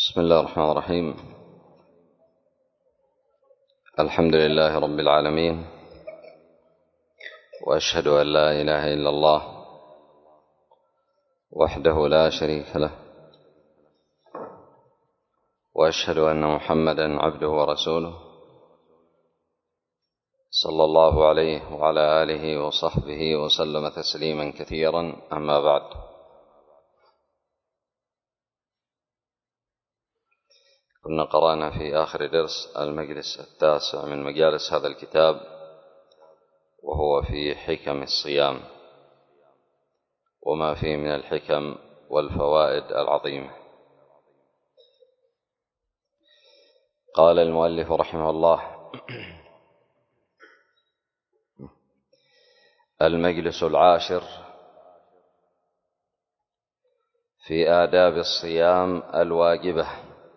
بسم الله الرحمن الرحيم. الحمد لله رب العالمين، وأشهد أن لا إله إلا الله وحده لا شريك له، وأشهد أن محمدا عبده ورسوله صلى الله عليه وعلى آله وصحبه وسلم تسليما كثيرا. أما بعد، كنا قرأنا في آخر درس المجلس التاسع من مجالس هذا الكتاب، وهو في حكم الصيام وما فيه من الحكم والفوائد العظيمة. قال المؤلف رحمه الله: المجلس العاشر في آداب الصيام الواجبة.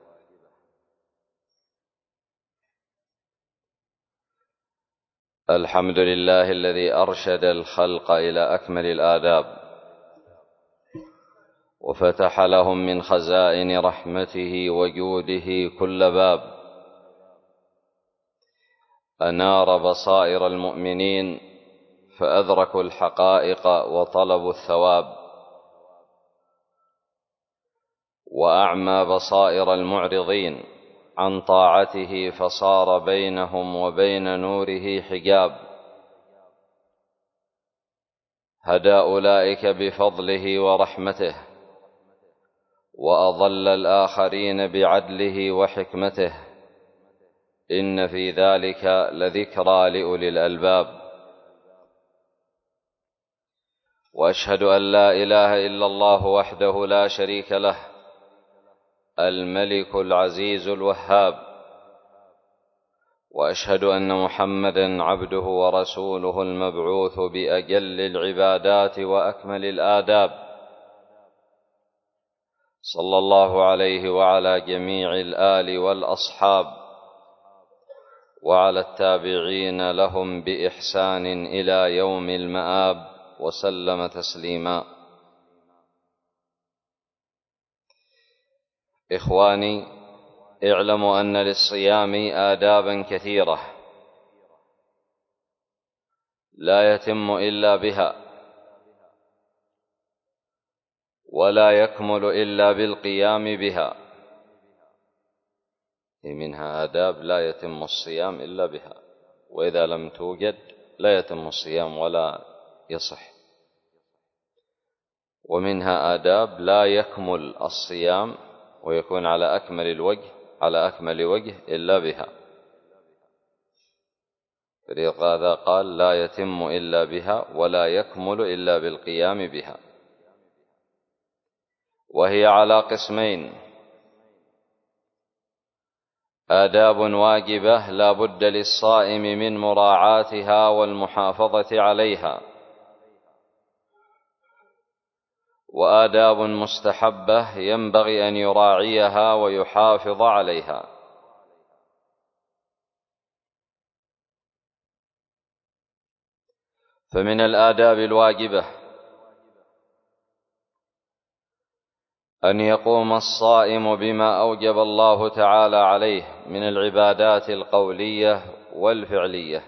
الحمد لله الذي أرشد الخلق إلى أكمل الآداب، وفتح لهم من خزائن رحمته وجوده كل باب، أنار بصائر المؤمنين فأدركوا الحقائق وطلبوا الثواب، وأعمى بصائر المعرضين عن طاعته فصار بينهم وبين نوره حجاب، هدى أولئك بفضله ورحمته، وأضل الآخرين بعدله وحكمته. إن في ذلك لذكرى لأولي الألباب. وأشهد أن لا إله إلا الله وحده لا شريك له، الملك العزيز الوهاب. وأشهد أن محمدًا عبده ورسوله المبعوث بأجل العبادات وأكمل الآداب، صلى الله عليه وعلى جميع الآل والأصحاب، وعلى التابعين لهم بإحسان إلى يوم المآب، وسلم تسليما. إخواني، اعلموا أن للصيام آدابا كثيرة لا يتم إلا بها، ولا يكمل إلا بالقيام بها. منها آداب لا يتم الصيام إلا بها، وإذا لم توجد لا يتم الصيام ولا يصح. ومنها آداب لا يكمل الصيام ويكون على أكمل وجه إلا بها، فلهذا قال لا يتم إلا بها ولا يكمل إلا بالقيام بها. وهي على قسمين: آداب واجبة لا بد للصائم من مراعاتها والمحافظة عليها، وآداب مستحبة ينبغي أن يراعيها ويحافظ عليها. فمن الآداب الواجبة أن يقوم الصائم بما أوجب الله تعالى عليه من العبادات القولية والفعلية.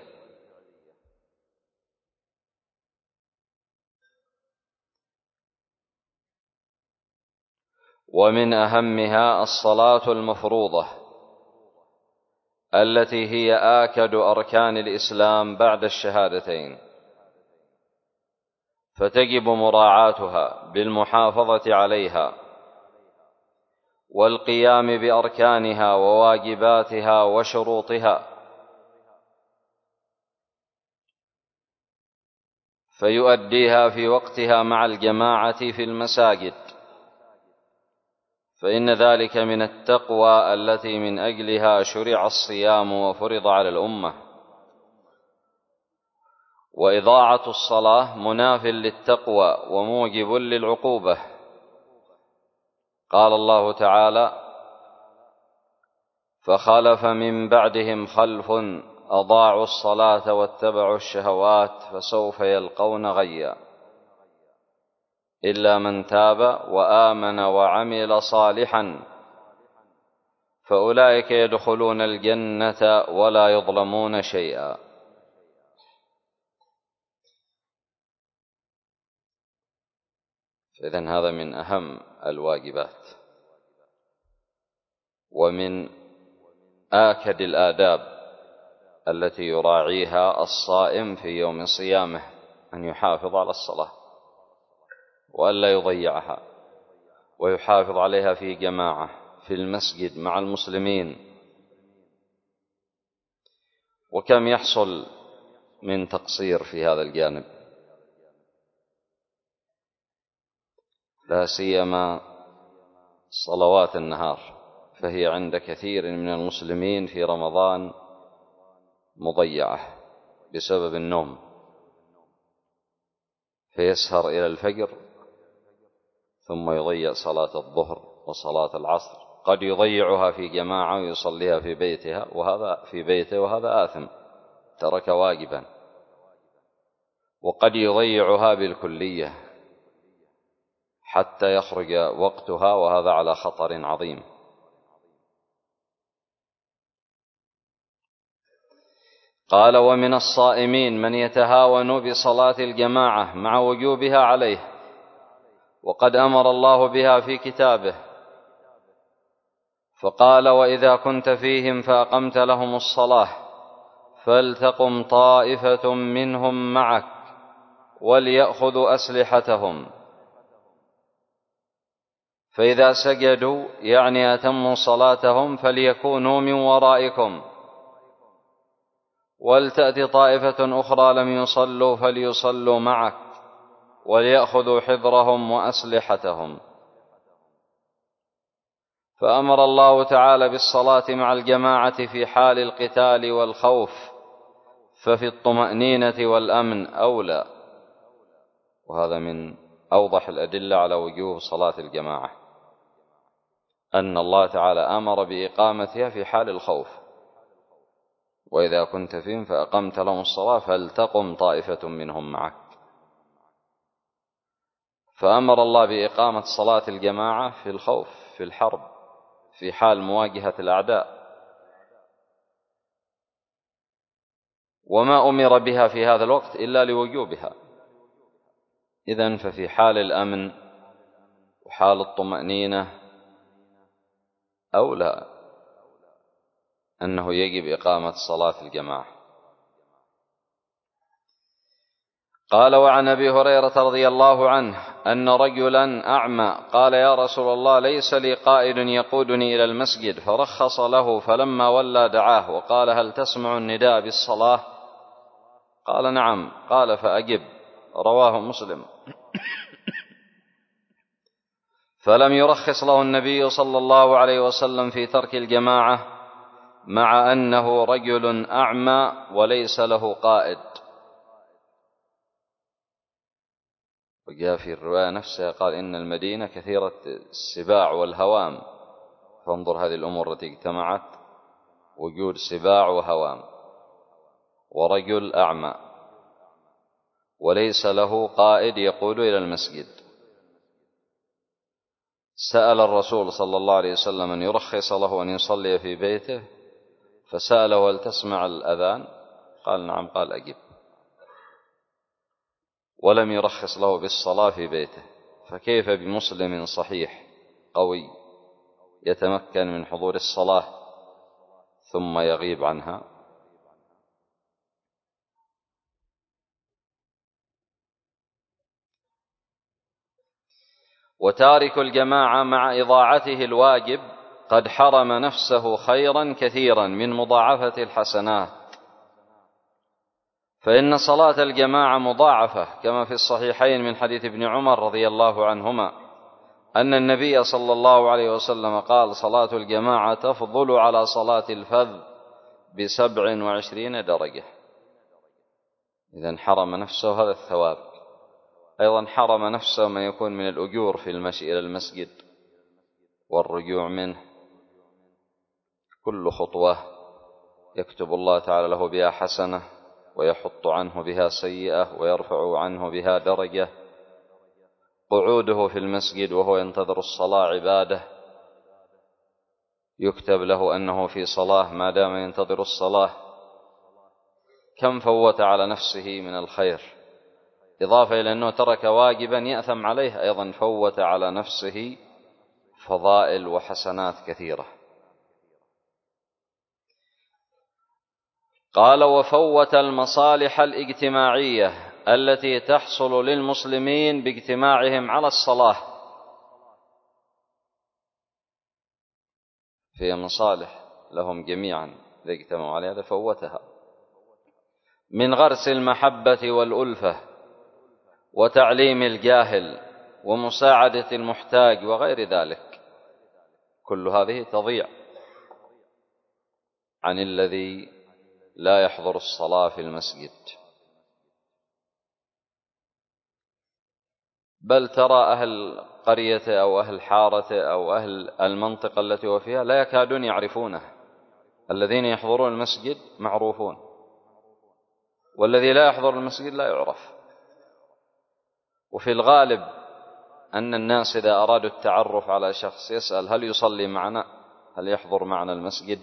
ومن أهمها الصلاة المفروضة، التي هي آكد أركان الإسلام بعد الشهادتين، فتجب مراعاتها بالمحافظة عليها والقيام بأركانها وواجباتها وشروطها، فيؤديها في وقتها مع الجماعة في المساجد، فإن ذلك من التقوى التي من أجلها شرع الصيام وفرض على الأمة. وإضاعة الصلاة مناف للتقوى وموجب للعقوبة. قال الله تعالى: فخلف من بعدهم خلف أضاعوا الصلاة واتبعوا الشهوات فسوف يلقون غيا إلا من تاب وآمن وعمل صالحا فأولئك يدخلون الجنة ولا يظلمون شيئا. إذن هذا من أهم الواجبات ومن آكد الآداب التي يراعيها الصائم في يوم صيامه، أن يحافظ على الصلاة وألا يضيعها، ويحافظ عليها في جماعة في المسجد مع المسلمين. وكم يحصل من تقصير في هذا الجانب، لا سيما صلوات النهار، فهي عند كثير من المسلمين في رمضان مضيعة بسبب النوم، فيسهر إلى الفجر ثم يضيع صلاة الظهر وصلاة العصر، قد يضيعها في جماعة ويصليها في بيته وهذا آثم، ترك واجبا. وقد يضيعها بالكلية حتى يخرج وقتها، وهذا على خطر عظيم. قال: ومن الصائمين من يتهاون بصلاة الجماعة مع وجوبها عليه، وقد أمر الله بها في كتابه، فقال: وإذا كنت فيهم فأقمت لهم الصلاة فلتقم طائفة منهم معك وليأخذوا أسلحتهم، فإذا سجدوا يعني أتموا صلاتهم فليكونوا من ورائكم، ولتأت طائفة أخرى لم يصلوا فليصلوا معك وليأخذوا حذرهم وأسلحتهم. فأمر الله تعالى بالصلاة مع الجماعة في حال القتال والخوف، ففي الطمأنينة والأمن أولى، وهذا من أوضح الأدلة على وجوب صلاة الجماعة، أن الله تعالى أمر بإقامتها في حال الخوف: وإذا كنت فيهم فأقمت لهم الصلاة فلتقم طائفة منهم معك. فأمر الله بإقامة صلاة الجماعة في الخوف، في الحرب، في حال مواجهة الأعداء، وما أمر بها في هذا الوقت إلا لوجوبها. إذن ففي حال الأمن وحال الطمأنينة أولى أنه يجب إقامة صلاة الجماعة. قال: وعن أبي هريرة رضي الله عنه أن رجلا أعمى قال: يا رسول الله، ليس لي قائد يقودني إلى المسجد، فرخص له، فلما ولى دعاه وقال: هل تسمع النداء بالصلاة؟ قال: نعم. قال: فأجب. رواه مسلم. فلم يرخص له النبي صلى الله عليه وسلم في ترك الجماعة، مع أنه رجل أعمى وليس له قائد. وجاء في الرواية نفسها قال: إن المدينة كثيرة السباع والهوام، فانظر هذه الأمور التي اجتمعت: وجود سباع وهوام، ورجل أعمى، وليس له قائد يقود إلى المسجد. سأل الرسول صلى الله عليه وسلم أن يرخص له أن يصلي في بيته، فسأله: هل تسمع الأذان؟ قال: نعم. قال: أجب. ولم يرخص له بالصلاة في بيته، فكيف بمسلم صحيح قوي يتمكن من حضور الصلاة ثم يغيب عنها؟ وتارك الجماعة مع إضاعته الواجب قد حرم نفسه خيرا كثيرا من مضاعفة الحسنات، فإن صلاة الجماعة مضاعفة، كما في الصحيحين من حديث ابن عمر رضي الله عنهما أن النبي صلى الله عليه وسلم قال: صلاة الجماعة تفضل على صلاة الفذ ب27 درجة. إذن حرم نفسه هذا الثواب. أيضا حرم نفسه ما يكون من الأجور في المشي إلى المسجد والرجوع منه. كل خطوة يكتب الله تعالى له بها حسنة، ويحط عنه بها سيئة، ويرفع عنه بها درجة. قعوده في المسجد وهو ينتظر الصلاة عبادة، يكتب له أنه في صلاة ما دام ينتظر الصلاة، كم فوت على نفسه من الخير، إضافة إلى أنه ترك واجبا يأثم عليه، أيضا فوت على نفسه فضائل وحسنات كثيرة. قال: وفوت المصالح الاجتماعية التي تحصل للمسلمين باجتماعهم على الصلاة. في مصالح لهم جميعا إذا اجتمعوا عليها فوتها، من غرس المحبة والألفة وتعليم الجاهل ومساعدة المحتاج وغير ذلك، كل هذه تضيع عن الذي لا يحضر الصلاة في المسجد. بل ترى أهل قرية أو أهل حارة أو أهل المنطقة التي هو فيها لا يكادون يعرفونه، الذين يحضرون المسجد معروفون، والذي لا يحضر المسجد لا يعرف. وفي الغالب أن الناس إذا أرادوا التعرف على شخص يسأل: هل يصلي معنا؟ هل يحضر معنا المسجد؟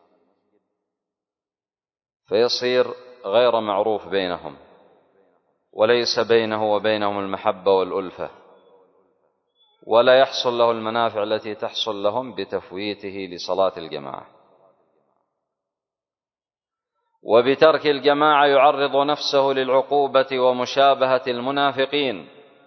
فيصير غير معروف بينهم، وليس بينه وبينهم المحبة والألفة، ولا يحصل له المنافع التي تحصل لهم بتفويته لصلاة الجماعة. وبترك الجماعة يعرض نفسه للعقوبة ومشابهة المنافقين.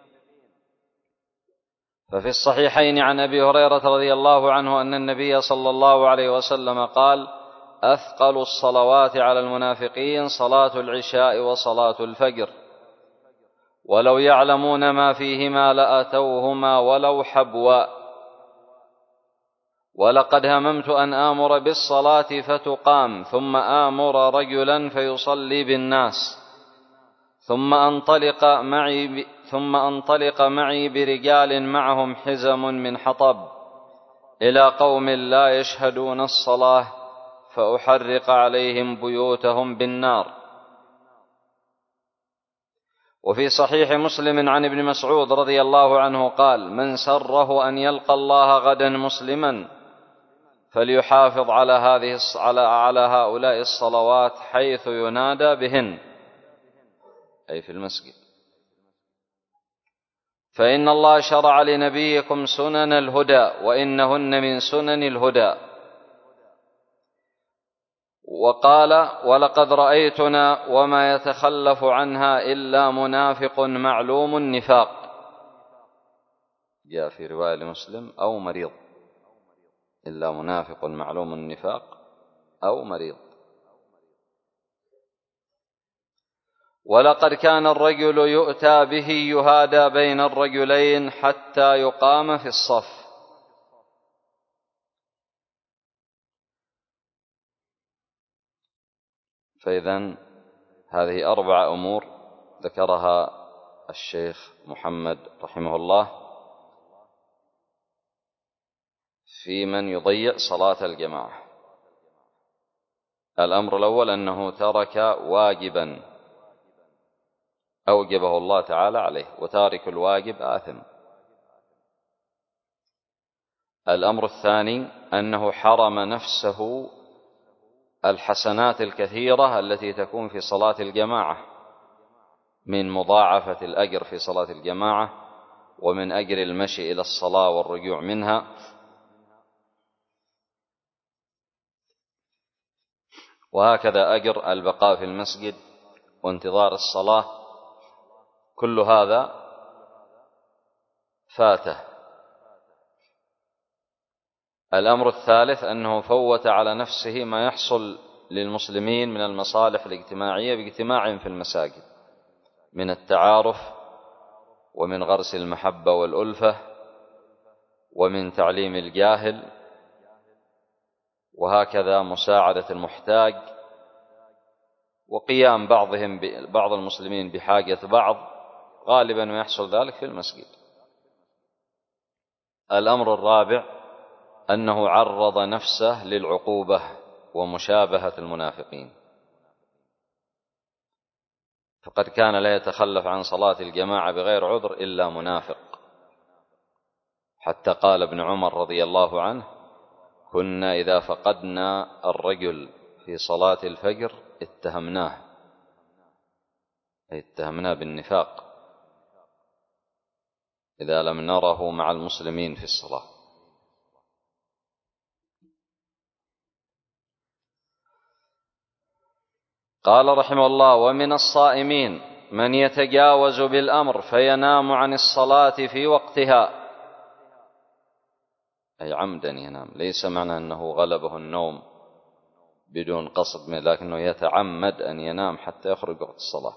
ففي الصحيحين عن أبي هريرة رضي الله عنه أن النبي صلى الله عليه وسلم قال: أثقل الصلوات على المنافقين صلاة العشاء وصلاة الفجر، ولو يعلمون ما فيهما لأتوهما ولو حبوا. ولقد هممت أن آمر بالصلاة فتقام، ثم آمر رجلا فيصلي بالناس، ثم أنطلق معي برجال معهم حزم من حطب إلى قوم لا يشهدون الصلاة فأحرق عليهم بيوتهم بالنار. وفي صحيح مسلم عن ابن مسعود رضي الله عنه قال: من سره أن يلقى الله غدا مسلما فليحافظ على هؤلاء الصلوات حيث ينادى بهن، أي في المسجد، فإن الله شرع لنبيكم سنن الهدى وإنهن من سنن الهدى. وقال: ولقد رأيتنا وما يتخلف عنها إلا منافق معلوم النفاق، جاء في رواية لمسلم أو مريض، إلا منافق معلوم النفاق أو مريض. ولقد كان الرجل يؤتى به يهادى بين الرجلين حتى يقام في الصف. فإذن هذه 4 أمور ذكرها الشيخ محمد رحمه الله في من يضيع صلاة الجماعة. الأمر الأول أنه ترك واجبا أوجبه الله تعالى عليه، وتارك الواجب آثم. الأمر الثاني أنه حرم نفسه الحسنات الكثيرة التي تكون في صلاة الجماعة، من مضاعفة الأجر في صلاة الجماعة، ومن أجر المشي إلى الصلاة والرجوع منها، وهكذا أجر البقاء في المسجد وانتظار الصلاة، كل هذا فاته. الأمر الثالث أنه فوت على نفسه ما يحصل للمسلمين من المصالح الاجتماعية باجتماعهم في المساجد، من التعارف، ومن غرس المحبة والألفة، ومن تعليم الجاهل، وهكذا مساعدة المحتاج، وقيام بعض المسلمين بحاجة بعض، غالبا ما يحصل ذلك في المسجد. الأمر الرابع أنه عرض نفسه للعقوبة ومشابهة المنافقين، فقد كان لا يتخلف عن صلاة الجماعة بغير عذر إلا منافق، حتى قال ابن عمر رضي الله عنه: كنا إذا فقدنا الرجل في صلاة الفجر اتهمناه بالنفاق إذا لم نره مع المسلمين في الصلاة. قال رحمه الله: ومن الصائمين من يتجاوز بالأمر فينام عن الصلاة في وقتها، أي عمدا ينام، ليس معنى أنه غلبه النوم بدون قصد لكنه يتعمد أن ينام حتى يخرج وقت الصلاة.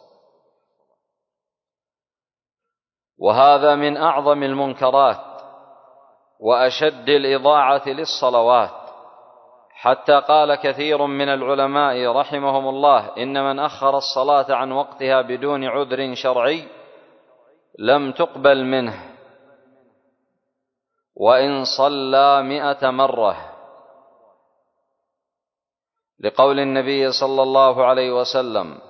وهذا من أعظم المنكرات وأشد الإضاعة للصلوات، حتى قال كثير من العلماء رحمهم الله: إن من أخر الصلاة عن وقتها بدون عذر شرعي لم تقبل منه وإن صلى 100 مرة، لقول النبي صلى الله عليه وسلم: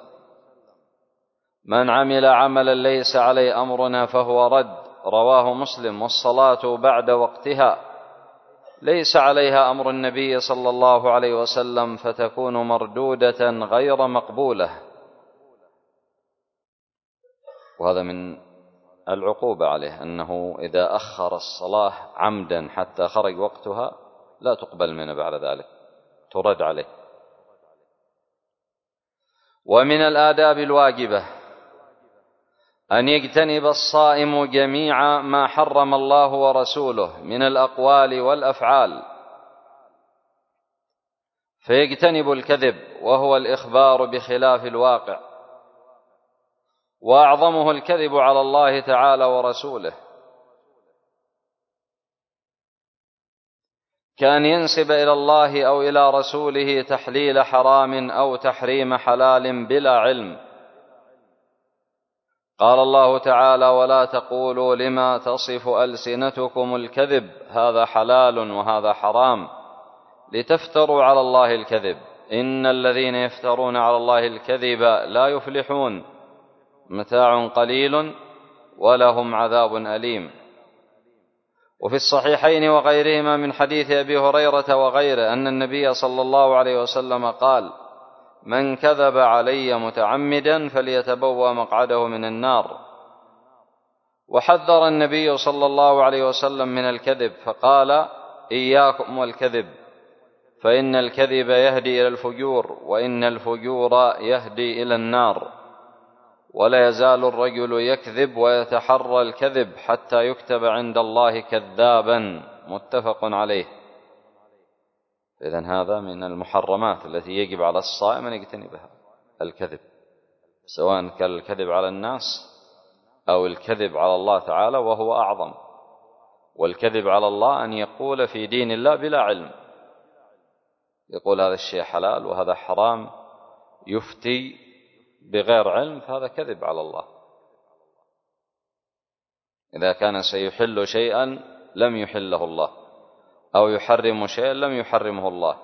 من عمل عملا ليس عليه أمرنا فهو رد، رواه مسلم. والصلاة بعد وقتها ليس عليها أمر النبي صلى الله عليه وسلم فتكون مردودة غير مقبولة. وهذا من العقوبة عليه، أنه إذا أخر الصلاة عمدا حتى خرج وقتها لا تقبل منه بعد ذلك، ترد عليه. ومن الآداب الواجبة أن يجتنب الصائم جميع ما حرم الله ورسوله من الأقوال والأفعال، فيجتنب الكذب وهو الإخبار بخلاف الواقع، وأعظمه الكذب على الله تعالى ورسوله، كأن ينسب إلى الله أو إلى رسوله تحليل حرام أو تحريم حلال بلا علم. قال الله تعالى: ولا تقولوا لما تصف ألسنتكم الكذب هذا حلال وهذا حرام لتفتروا على الله الكذب إن الذين يفترون على الله الكذب لا يفلحون متاع قليل ولهم عذاب أليم. وفي الصحيحين وغيرهما من حديث أبي هريرة وغيره أن النبي صلى الله عليه وسلم قال: من كذب علي متعمدا فليتبوأ مقعده من النار. وحذر النبي صلى الله عليه وسلم من الكذب فقال: إياكم والكذب فإن الكذب يهدي إلى الفجور وإن الفجور يهدي إلى النار، ولا يزال الرجل يكذب ويتحرى الكذب حتى يكتب عند الله كذابا. متفق عليه. إذن هذا من المحرمات التي يجب على الصائم أن يجتنبها، الكذب، سواء كان الكذب على الناس أو الكذب على الله تعالى، وهو أعظم. والكذب على الله أن يقول في دين الله بلا علم، يقول هذا الشيء حلال وهذا حرام، يفتي بغير علم، فهذا كذب على الله. إذا كان سيحل شيئا لم يحله الله أو يحرم شيئا لم يحرمه الله.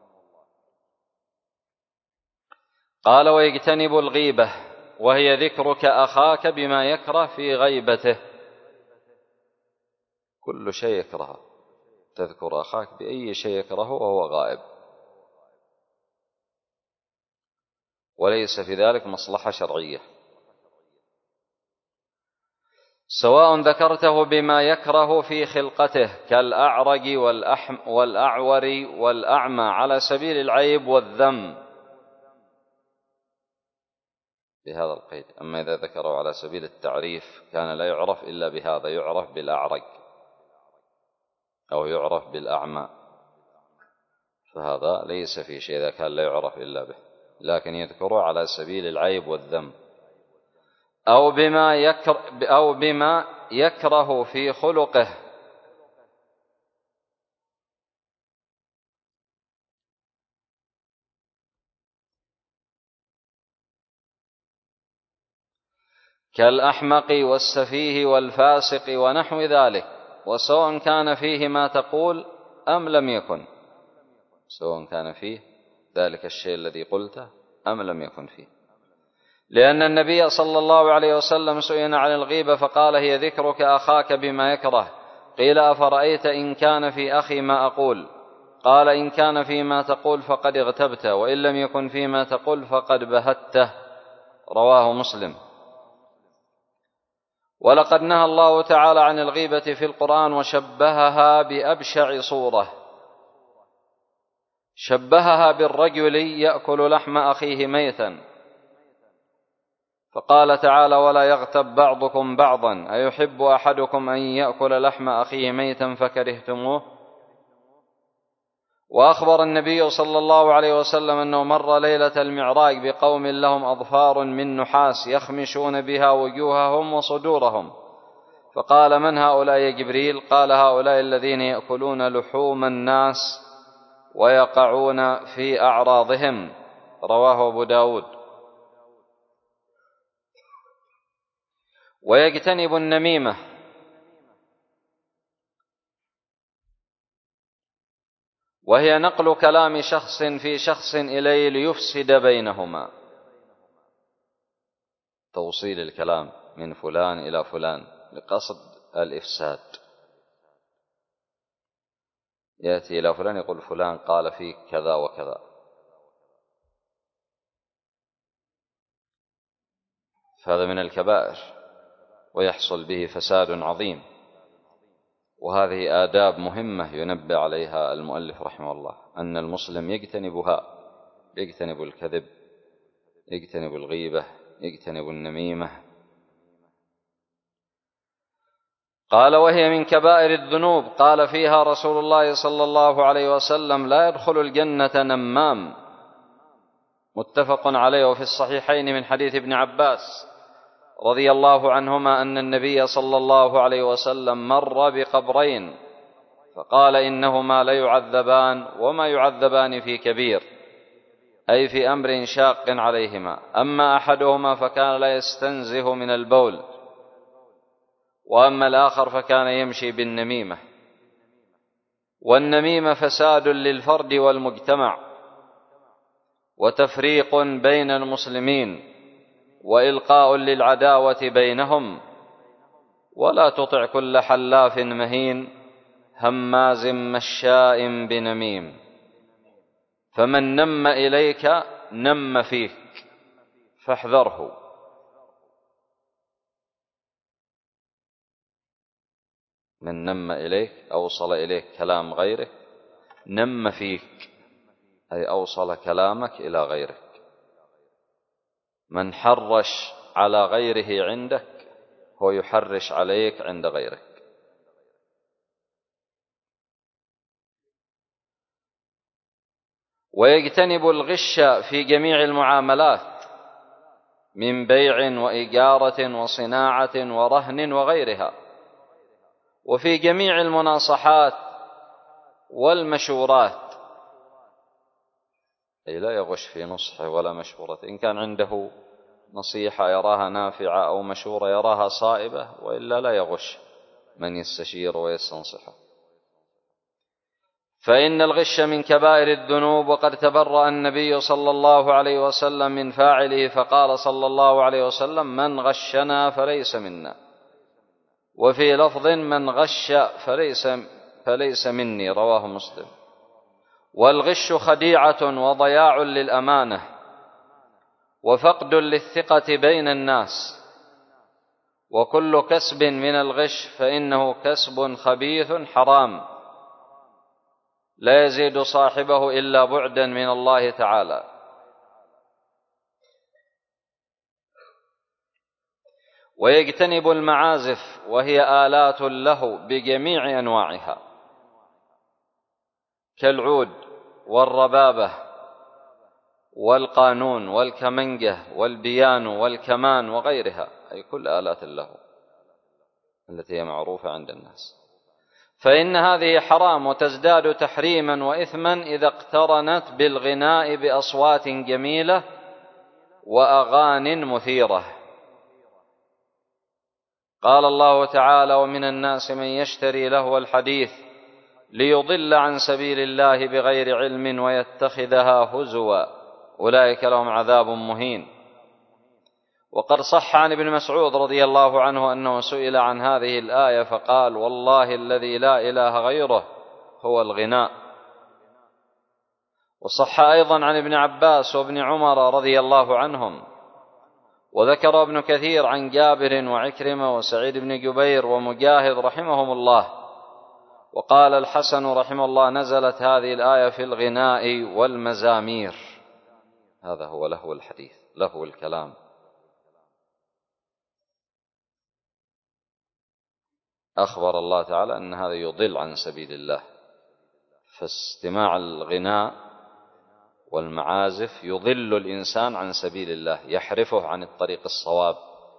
قال: ويجتنب الغيبة وهي ذكرك أخاك بما يكره في غيبته، كل شيء يكرهه، تذكر أخاك بأي شيء يكرهه وهو غائب، وليس في ذلك مصلحة شرعية، سواء ذكرته بما يكره في خلقته كالأعرج والأعور والأعمى على سبيل العيب والذم بهذا القيد. أما إذا ذكره على سبيل التعريف كان لا يعرف إلا بهذا، يعرف بالأعرج أو يعرف بالأعمى، فهذا ليس في شيء إذا كان لا يعرف إلا به، لكن يذكره على سبيل العيب والذم. أو بما يكره في خلقه كالأحمق والسفيه والفاسق ونحو ذلك، وسواء كان فيه ما تقول أم لم يكن، سواء كان فيه ذلك الشيء الذي قلته أم لم يكن فيه. لأن النبي صلى الله عليه وسلم سئل عن الغيبة فقال: هي ذكرك أخاك بما يكره. قيل: أفرأيت إن كان في أخي ما أقول؟ قال إن كان فيما تقول فقد اغتبته، وإن لم يكن فيما تقول فقد بهته. رواه مسلم. ولقد نهى الله تعالى عن الغيبة في القرآن وشبهها بأبشع صورة، شبهها بالرجل يأكل لحم أخيه ميتا، فقال تعالى ولا يغتب بعضكم بعضا أيحب أحدكم أن يأكل لحم أخيه ميتا فكرهتموه. وأخبر النبي صلى الله عليه وسلم أنه مر ليلة المعراج بقوم لهم أظفار من نحاس يخمشون بها وجوههم وصدورهم، فقال من هؤلاء يا جبريل؟ قال هؤلاء الذين يأكلون لحوم الناس ويقعون في أعراضهم. رواه أبو داود. ويجتنب النميمة، وهي نقل كلام شخص في شخص إليه ليفسد بينهما، توصيل الكلام من فلان إلى فلان لقصد الإفساد. يأتي إلى فلان يقول فلان قال فيك كذا وكذا، فهذا من الكبائر ويحصل به فساد عظيم. وهذه آداب مهمة ينبه عليها المؤلف رحمه الله، أن المسلم يجتنبها، يجتنب الكذب، يجتنب الغيبة، يجتنب النميمة. قال وهي من كبائر الذنوب. قال فيها رسول الله صلى الله عليه وسلم لا يدخل الجنة نمام، متفق عليه. وفي الصحيحين من حديث ابن عباس رضي الله عنهما أن النبي صلى الله عليه وسلم مر بقبرين فقال إنهما ليعذبان وما يعذبان في كبير، أي في أمر شاق عليهما. أما أحدهما فكان لا يستنزه من البول، وأما الآخر فكان يمشي بالنميمة. والنميمة فساد للفرد والمجتمع، وتفريق بين المسلمين، وإلقاء للعداوة بينهم. ولا تطع كل حلاف مهين هماز مشاء بنميم، فمن نم إليك نم فيك فاحذره. من نم إليك أوصل إليك كلام غيرك، نم فيك أي أوصل كلامك إلى غيرك. من حرش على غيره عندك هو يحرش عليك عند غيرك. ويجتنب الغش في جميع المعاملات من بيع وإجارة وصناعة ورهن وغيرها، وفي جميع المناصحات والمشورات، أي لا يغش في نصحه ولا مشورته. إن كان عنده نصيحة يراها نافعة أو مشورة يراها صائبة، وإلا لا يغش من يستشير ويستنصحه. فإن الغش من كبائر الذنوب، وقد تبرأ النبي صلى الله عليه وسلم من فاعله فقال صلى الله عليه وسلم من غشنا فليس منا، وفي لفظ من غش فليس مني. رواه مسلم. والغش خديعة وضياع للأمانة وفقد للثقة بين الناس، وكل كسب من الغش فإنه كسب خبيث حرام لا يزيد صاحبه إلا بعدا من الله تعالى. ويجتنب المعازف، وهي آلات له بجميع أنواعها كالعود والربابة والقانون والكمنجة والبيانو والكمان وغيرها، أي كل آلات له التي هي معروفة عند الناس، فإن هذه حرام وتزداد تحريما وإثما إذا اقترنت بالغناء بأصوات جميلة وأغان مثيرة. قال الله تعالى ومن الناس من يشتري لهو الحديث ليضل عن سبيل الله بغير علم ويتخذها هزوا أولئك لهم عذاب مهين. وقد صح عن ابن مسعود رضي الله عنه أنه سئل عن هذه الآية فقال والله الذي لا إله غيره هو الغناء وصح أيضا عن ابن عباس وابن عمر رضي الله عنهم. وذكر ابن كثير عن جابر وعكرمة وسعيد بن جبير ومجاهد رحمهم الله. وقال الحسن رحمه الله: نزلت هذه الآية في الغناء والمزامير. هذا هو لهو الحديث، لهو الكلام. أخبر الله تعالى أن هذا يضل عن سبيل الله، فاستماع الغناء والمعازف يضل الإنسان عن سبيل الله، يحرفه عن الطريق الصواب،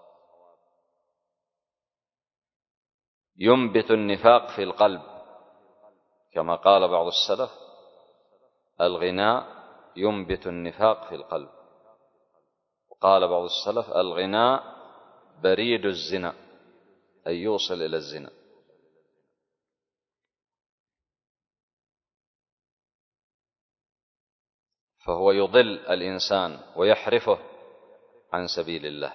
ينبت النفاق في القلب، كما قال بعض السلف: الغناء ينبت النفاق في القلب. وقال بعض السلف: الغناء بريد الزنا، أي يوصل إلى الزنا. فهو يضل الإنسان ويحرفه عن سبيل الله.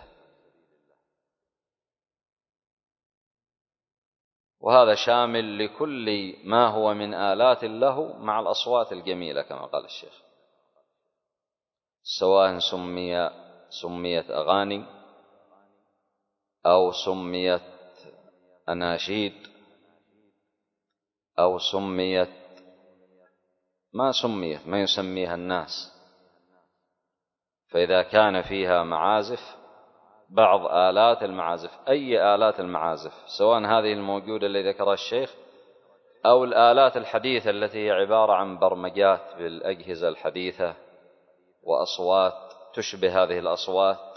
وهذا شامل لكل ما هو من آلات له مع الأصوات الجميلة كما قال الشيخ، سواء سميت أغاني أو سميت أناشيد أو سميت ما يسميها الناس. فإذا كان فيها معازف، بعض آلات المعازف، أي آلات المعازف، سواء هذه الموجودة اللي ذكرها الشيخ أو الآلات الحديثة التي هي عبارة عن برمجات بالأجهزة الحديثة وأصوات تشبه هذه الأصوات،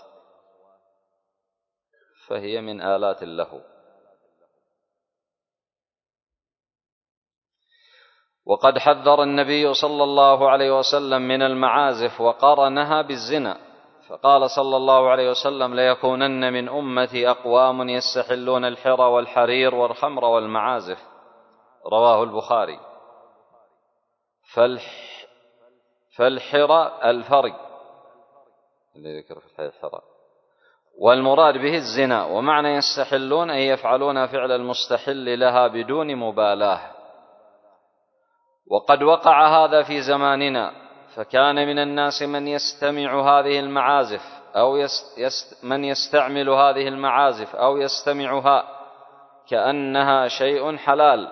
فهي من آلات اللهو. وقد حذر النبي صلى الله عليه وسلم من المعازف وقارنها بالزنا، فقال صلى الله عليه وسلم: ليكونن من أمتي أقوام يستحلون الحرى والحرير والخمر والمعازف. رواه البخاري. فالحرى الفرج اللي ذكر في الحرى، والمراد به الزنا. ومعنى يستحلون أي يفعلون فعل المستحل لها بدون مبالاة. وقد وقع هذا في زماننا، فكان من الناس من يستمع هذه المعازف أو من يستعمل هذه المعازف أو يستمعها كأنها شيء حلال.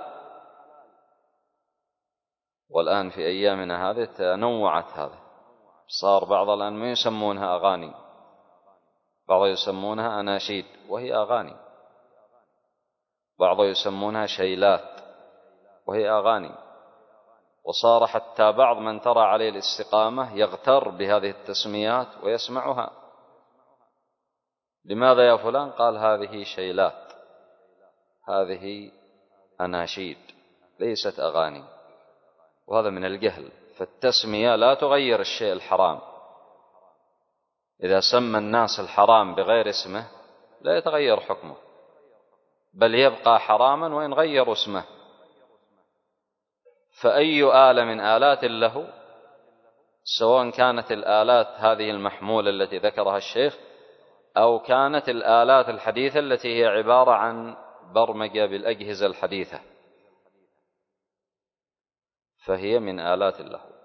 والآن في أيامنا هذه تنوعت هذا، صار بعض الآن ما يسمونها أغاني، بعض يسمونها أناشيد وهي أغاني، بعض يسمونها شيلات وهي أغاني. وصار حتى بعض من ترى عليه الاستقامة يغتر بهذه التسميات ويسمعها. لماذا يا فلان؟ قال: هذه شيلات، هذه أناشيد، ليست أغاني. وهذا من الجهل. فالتسمية لا تغير الشيء الحرام. إذا سمى الناس الحرام بغير اسمه لا يتغير حكمه، بل يبقى حراما وإن غيروا اسمه. فأي آلة من آلات اللهو، سواء كانت الآلات هذه المحمولة التي ذكرها الشيخ أو كانت الآلات الحديثة التي هي عبارة عن برمجة بالأجهزة الحديثة، فهي من آلات اللهو.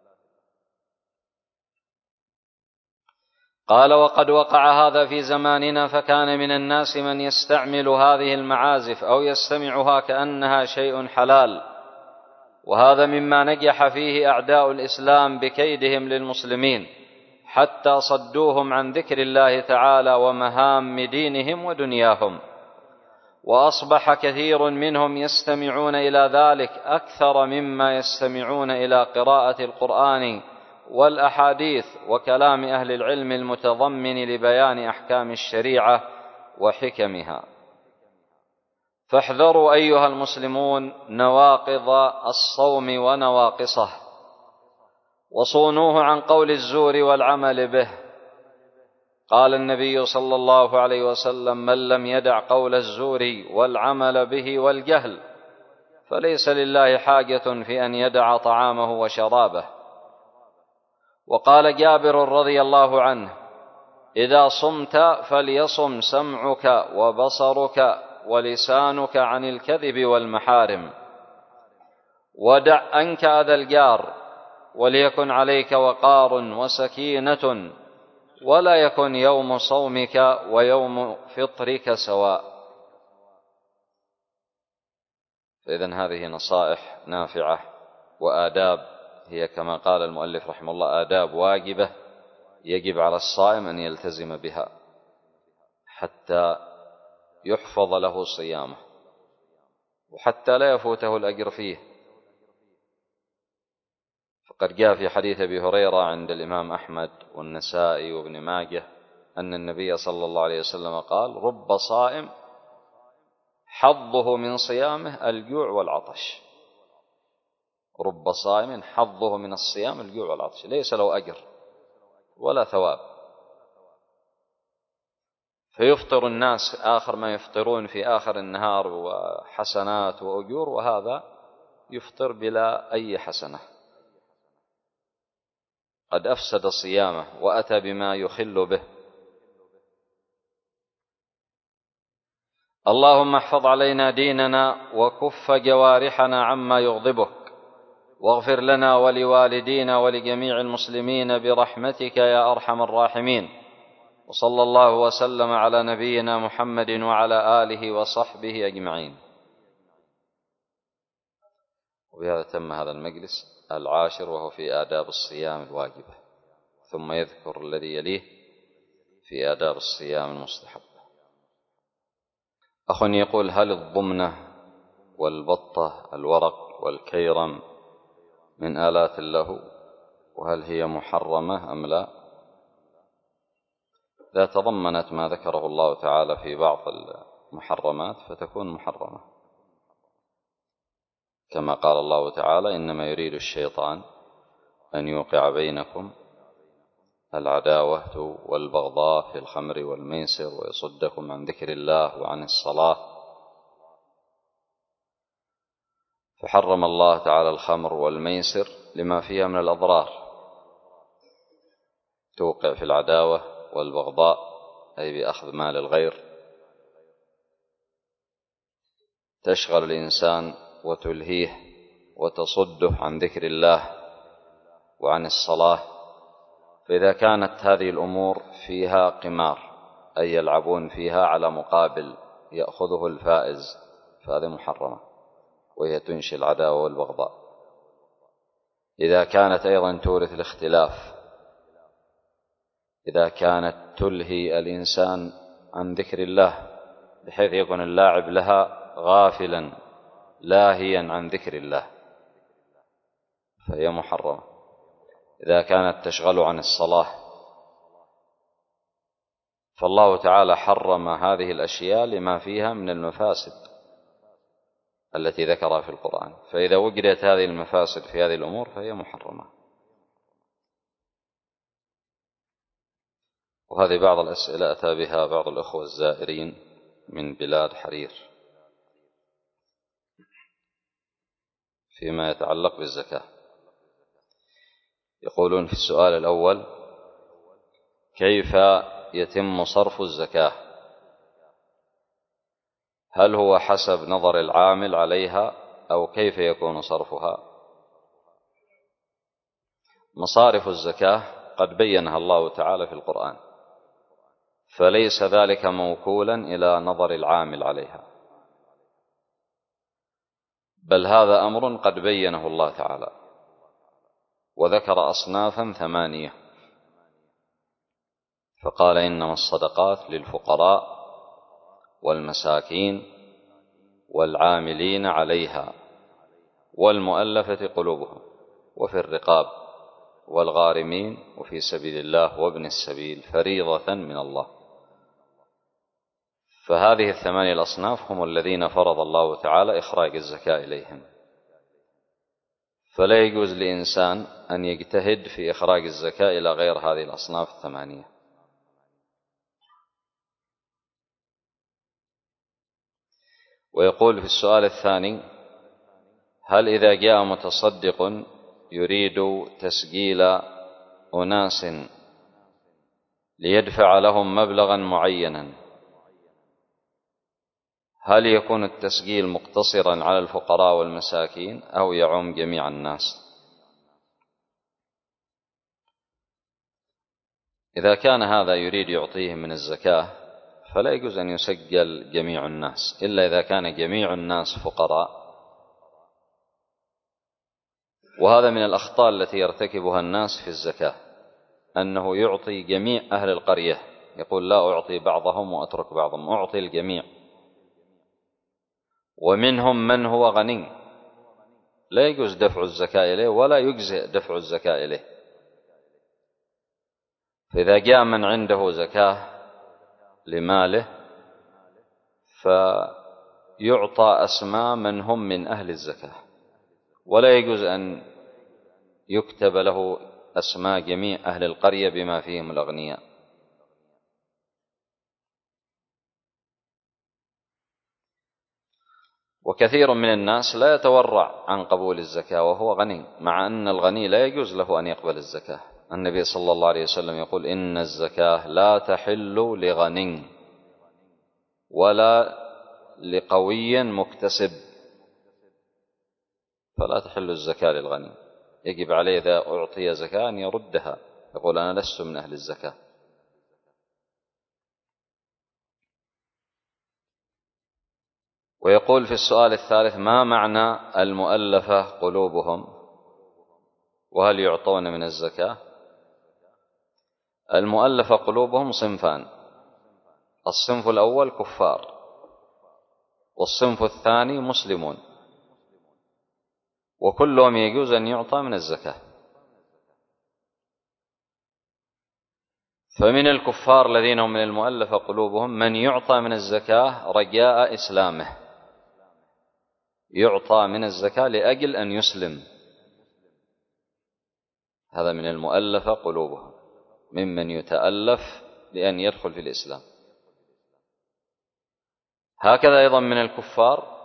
قال: وقد وقع هذا في زماننا، فكان من الناس من يستعمل هذه المعازف أو يستمعها كأنها شيء حلال. وهذا مما نجح فيه أعداء الإسلام بكيدهم للمسلمين، حتى صدوهم عن ذكر الله تعالى ومهام دينهم ودنياهم. وأصبح كثير منهم يستمعون إلى ذلك أكثر مما يستمعون إلى قراءة القرآن والأحاديث وكلام أهل العلم المتضمن لبيان أحكام الشريعة وحكمها. فاحذروا أيها المسلمون نواقض الصوم ونواقصه، وصونوه عن قول الزور والعمل به. قال النبي صلى الله عليه وسلم: من لم يدع قول الزور والعمل به والجهل فليس لله حاجة في أن يدع طعامه وشرابه. وقال جابر رضي الله عنه: إذا صمت فليصم سمعك وبصرك ولسانك عن الكذب والمحارم، ودع أنك أذى الجار، وليكن عليك وقار وسكينة، ولا يكن يوم صومك ويوم فطرك سواء. فإذن هذه نصائح نافعة وآداب، هي كما قال المؤلف رحمه الله آداب واجبة يجب على الصائم أن يلتزم بها حتى يحفظ له صيامه، وحتى لا يفوته الأجر فيه. فقد جاء في حديث أبي هريرة عند الإمام أحمد والنسائي وابن ماجه أن النبي صلى الله عليه وسلم قال: رب صائم حظه من صيامه الجوع والعطش. رب صائم حظه من الصيام الجوع والعطش، ليس له أجر ولا ثواب. فيفطر الناس آخر ما يفطرون في آخر النهار وحسنات وأجور، وهذا يفطر بلا أي حسنة، قد أفسد صيامه وأتى بما يخل به. اللهم احفظ علينا ديننا وكف جوارحنا عما يغضبك، واغفر لنا ولوالدينا ولجميع المسلمين برحمتك يا أرحم الراحمين. وصلى الله وسلم على نبينا محمد وعلى آله وصحبه أجمعين. وبهذا تم هذا المجلس 10 وهو في آداب الصيام الواجبة، ثم يذكر الذي يليه في آداب الصيام المستحبة. أخ يقول: هل الضمنة والبطة الورق والكيرم من آلات اللهو، وهل هي محرمة أم لا؟ إذا تضمنت ما ذكره الله تعالى في بعض المحرمات فتكون محرمة، كما قال الله تعالى: إنما يريد الشيطان أن يوقع بينكم العداوة والبغضاء في الخمر والميسر ويصدكم عن ذكر الله وعن الصلاة. فحرم الله تعالى الخمر والميسر لما فيها من الأضرار، توقع في العداوة والبغضاء، أي بأخذ مال الغير، تشغل الإنسان وتلهيه وتصده عن ذكر الله وعن الصلاة. فإذا كانت هذه الأمور فيها قمار، أي يلعبون فيها على مقابل يأخذه الفائز، فهذه محرمة، وهي تنشي العداوة والبغضاء. إذا كانت أيضا تورث الاختلاف، إذا كانت تلهي الإنسان عن ذكر الله بحيث يكون اللاعب لها غافلا لاهيا عن ذكر الله، فهي محرمة. إذا كانت تشغل عن الصلاة، فالله تعالى حرم هذه الأشياء لما فيها من المفاسد التي ذكرها في القرآن. فإذا وجدت هذه المفاسد في هذه الأمور فهي محرمة. وهذه بعض الأسئلة أتى بها بعض الأخوة الزائرين من بلاد حرير فيما يتعلق بالزكاة. يقولون في السؤال الأول: كيف يتم صرف الزكاة؟ هل هو حسب نظر العامل عليها أو كيف يكون صرفها؟ مصارف الزكاة قد بينها الله تعالى في القرآن، فليس ذلك موكولا إلى نظر العامل عليها، بل هذا أمر قد بينه الله تعالى، وذكر أصنافا 8، فقال: إنما الصدقات للفقراء والمساكين والعاملين عليها والمؤلفة قلوبهم وفي الرقاب والغارمين وفي سبيل الله وابن السبيل فريضة من الله. فهذه 8 الأصناف هم الذين فرض الله تعالى إخراج الزكاة إليهم، فلا يجوز لإنسان أن يجتهد في إخراج الزكاة إلى غير هذه الأصناف 8. ويقول في السؤال الثاني: هل إذا جاء متصدق يريد تسجيل أناس ليدفع لهم مبلغا معينا، هل يكون التسجيل مقتصرا على الفقراء والمساكين أو يعم جميع الناس؟ إذا كان هذا يريد يعطيه من الزكاة فلا يجوز أن يسجل جميع الناس، إلا إذا كان جميع الناس فقراء، وهذا من الأخطاء التي يرتكبها الناس في الزكاة، أنه يعطي جميع أهل القرية، يقول لا أعطي بعضهم وأترك بعضهم، أعطي الجميع. ومنهم من هو غني لا يجوز دفع الزكاة إليه ولا يجزئ دفع الزكاة إليه، فإذا جاء من عنده زكاة لماله فيعطى أسماء من هم من أهل الزكاة، ولا يجوز أن يكتب له أسماء جميع أهل القرية بما فيهم الأغنياء. وكثير من الناس لا يتورع عن قبول الزكاة وهو غني، مع أن الغني لا يجوز له أن يقبل الزكاة. النبي صلى الله عليه وسلم يقول إن الزكاة لا تحل لغني ولا لقوي مكتسب، فلا تحل الزكاة للغني، يجب عليه إذا أعطي زكاة أن يردها، يقول أنا لست من أهل الزكاة. ويقول في السؤال الثالث ما معنى المؤلفة قلوبهم وهل يعطون من الزكاة؟ المؤلفة قلوبهم صنفان، الصنف الأول كفار، والصنف الثاني مسلمون، وكلهم يجوز أن يعطى من الزكاة. فمن الكفار الذين هم من المؤلفة قلوبهم من يعطى من الزكاة رجاء إسلامه، يعطى من الزكاة لأجل أن يسلم، هذا من المؤلفة قلوبهم، ممن يتألف لأن يدخل في الإسلام. هكذا أيضا من الكفار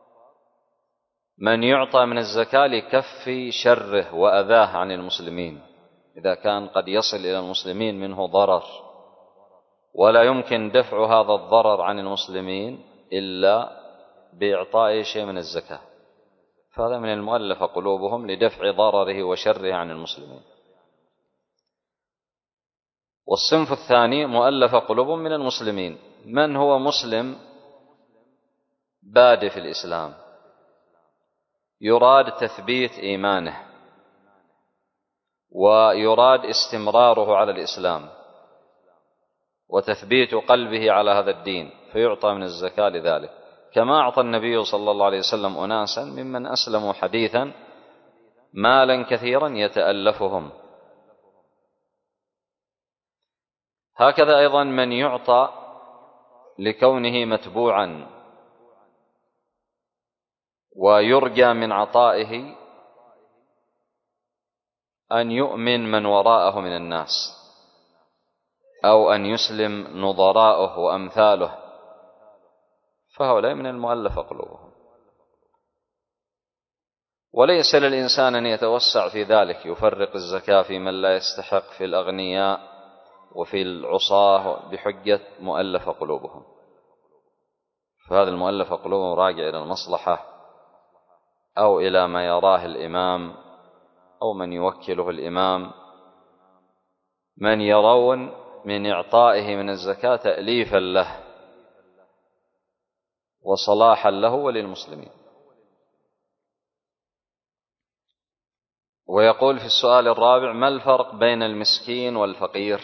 من يعطى من الزكاة لكف شره وأذاه عن المسلمين، إذا كان قد يصل إلى المسلمين منه ضرر ولا يمكن دفع هذا الضرر عن المسلمين إلا بإعطاء شيء من الزكاة، فهذا من المؤلفة قلوبهم لدفع ضرره وشره عن المسلمين. والصنف الثاني مؤلفة قلوبهم من المسلمين، من هو مسلم بادئ في الإسلام يراد تثبيت إيمانه ويراد استمراره على الإسلام وتثبيت قلبه على هذا الدين، فيعطى من الزكاة لذلك، كما أعطى النبي صلى الله عليه وسلم أناسا ممن أسلموا حديثا مالا كثيرا يتألفهم. هكذا أيضا من يعطى لكونه متبوعا ويرجى من عطائه أن يؤمن من وراءه من الناس أو أن يسلم نظراؤه وأمثاله، فهؤلاء من المؤلفة قلوبهم. وليس للإنسان أن يتوسع في ذلك، يفرق الزكاة في من لا يستحق في الأغنياء وفي العصاة بحجة مؤلفة قلوبهم، فهذا المؤلفة قلوبهم راجع إلى المصلحة أو إلى ما يراه الإمام أو من يوكله الإمام، من يرون من إعطائه من الزكاة تأليفا له وصلاحا له وللمسلمين. ويقول في السؤال الرابع ما الفرق بين المسكين والفقير؟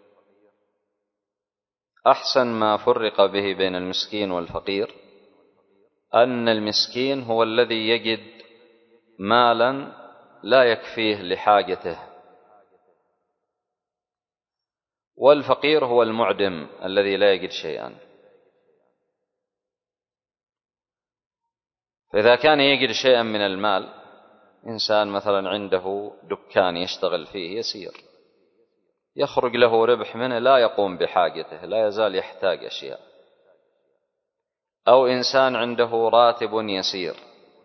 أحسن ما فرق به بين المسكين والفقير أن المسكين هو الذي يجد مالا لا يكفيه لحاجته، والفقير هو المعدم الذي لا يجد شيئا. فإذا كان يجد شيئا من المال، إنسان مثلا عنده دكان يشتغل فيه يسير يخرج له ربح منه لا يقوم بحاجته، لا يزال يحتاج أشياء، أو إنسان عنده راتب يسير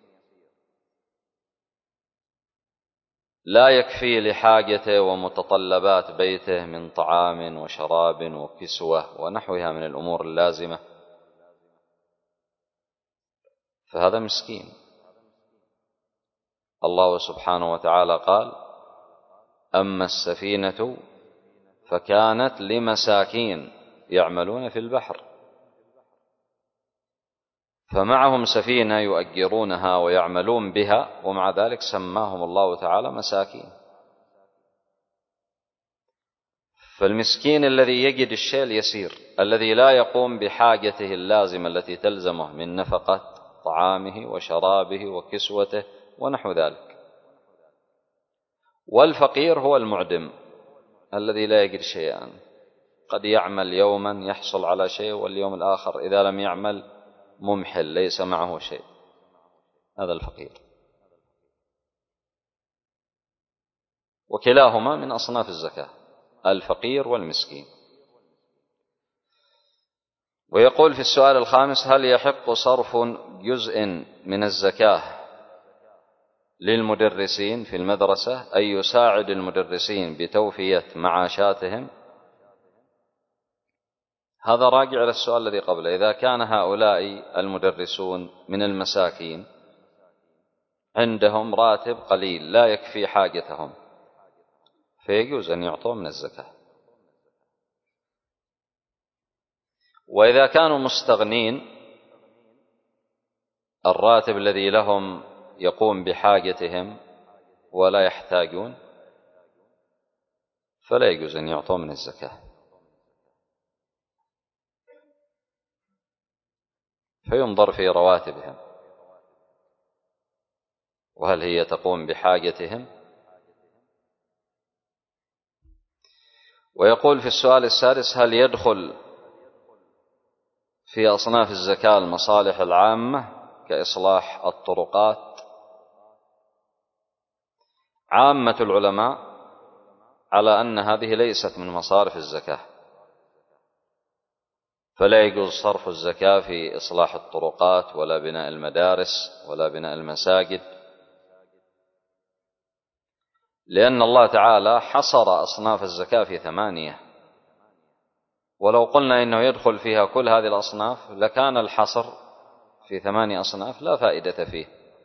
لا يكفي لحاجته ومتطلبات بيته من طعام وشراب وكسوة ونحوها من الأمور اللازمة، فهذا مسكين. الله سبحانه وتعالى قال أما السفينة فكانت لمساكين يعملون في البحر، فمعهم سفينة يؤجرونها ويعملون بها، ومع ذلك سماهم الله تعالى مساكين. فالمسكين الذي يجد الشيء اليسير الذي لا يقوم بحاجته اللازمة التي تلزمه من نفقة طعامه وشرابه وكسوته ونحو ذلك. والفقير هو المعدم الذي لا يجد شيئا، قد يعمل يوما يحصل على شيء، واليوم الآخر إذا لم يعمل ممحل ليس معه شيء، هذا الفقير. وكلاهما من أصناف الزكاة، الفقير والمسكين. ويقول في السؤال الخامس: هل يحق صرف جزء من الزكاة للمدرسين في المدرسة، أي يساعد المدرسين بتوفية معاشاتهم؟ هذا راجع إلى السؤال الذي قبله. إذا كان هؤلاء المدرسون من المساكين عندهم راتب قليل لا يكفي حاجتهم، فيجوز أن يعطوا من الزكاة. وإذا كانوا مستغنين الراتب الذي لهم يقوم بحاجتهم ولا يحتاجون، فلا يجوز أن يعطوا من الزكاة، فينظر في رواتبهم وهل هي تقوم بحاجتهم. ويقول في السؤال السادس: هل يدخل في أصناف الزكاة المصالح العامة كإصلاح الطرقات؟ عامة العلماء على أن هذه ليست من مصارف الزكاة، فلا يجوز صرف الزكاة في إصلاح الطرقات ولا بناء المدارس ولا بناء المساجد، لأن الله تعالى حصر أصناف الزكاة في 8، ولو قلنا إنه يدخل فيها كل هذه الأصناف لكان الحصر في 8 أصناف لا فائدة فيه.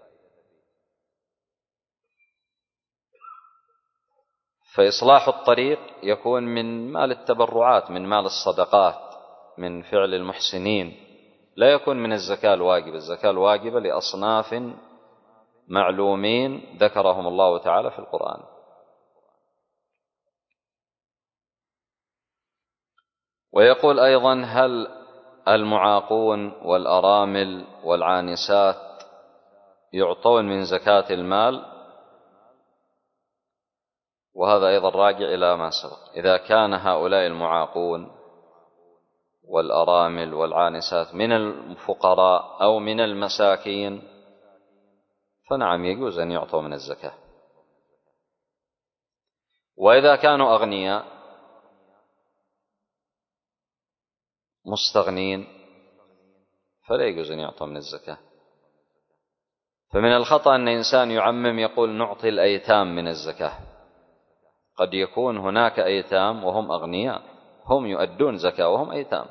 فإصلاح الطريق يكون من مال التبرعات، من مال الصدقات، من فعل المحسنين، لا يكون من الزكاة الواجبة. الزكاة الواجبة لأصناف معلومين ذكرهم الله تعالى في القرآن. ويقول أيضا: هل المعاقون والأرامل والعانسات يعطون من زكاة المال؟ وهذا أيضا راجع إلى ما سبق. إذا كان هؤلاء المعاقون والأرامل والعانسات من الفقراء أو من المساكين فنعم يجوز أن يعطوا من الزكاة. وإذا كانوا أغنياء مستغنين فلا يجوز أن يعطوا من الزكاة. فمن الخطأ أن إنسان يعمم يقول نعطي الأيتام من الزكاة. قد يكون هناك أيتام وهم أغنياء، هم يؤدون زكاة وهم أيتام،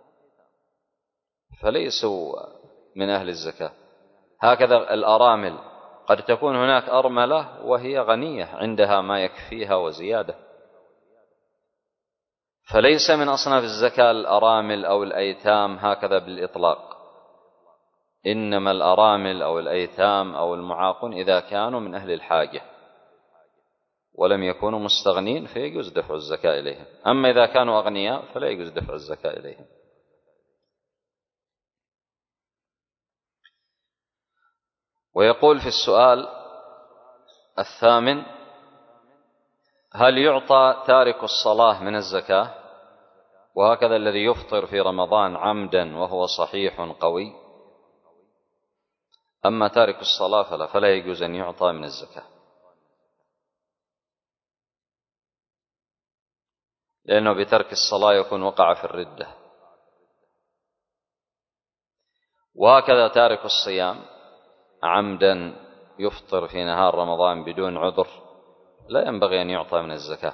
فليسوا من أهل الزكاة. هكذا الأرامل، قد تكون هناك أرملة وهي غنية عندها ما يكفيها وزيادة، فليس من أصناف الزكاة الأرامل أو الأيتام هكذا بالإطلاق. إنما الأرامل أو الأيتام أو المعاقون إذا كانوا من أهل الحاجة ولم يكونوا مستغنين فيجوز دفع الزكاة إليهم، أما إذا كانوا أغنياء فلا يجوز دفع الزكاة إليهم. ويقول في السؤال الثامن: هل يعطى تارك الصلاة من الزكاة؟ وهكذا الذي يفطر في رمضان عمدا وهو صحيح قوي. أما تارك الصلاة فلا يجوز أن يعطى من الزكاة، لأنه بترك الصلاة يكون وقع في الردة. وهكذا تارك الصيام عمدا يفطر في نهار رمضان بدون عذر لا ينبغي أن يعطى من الزكاة.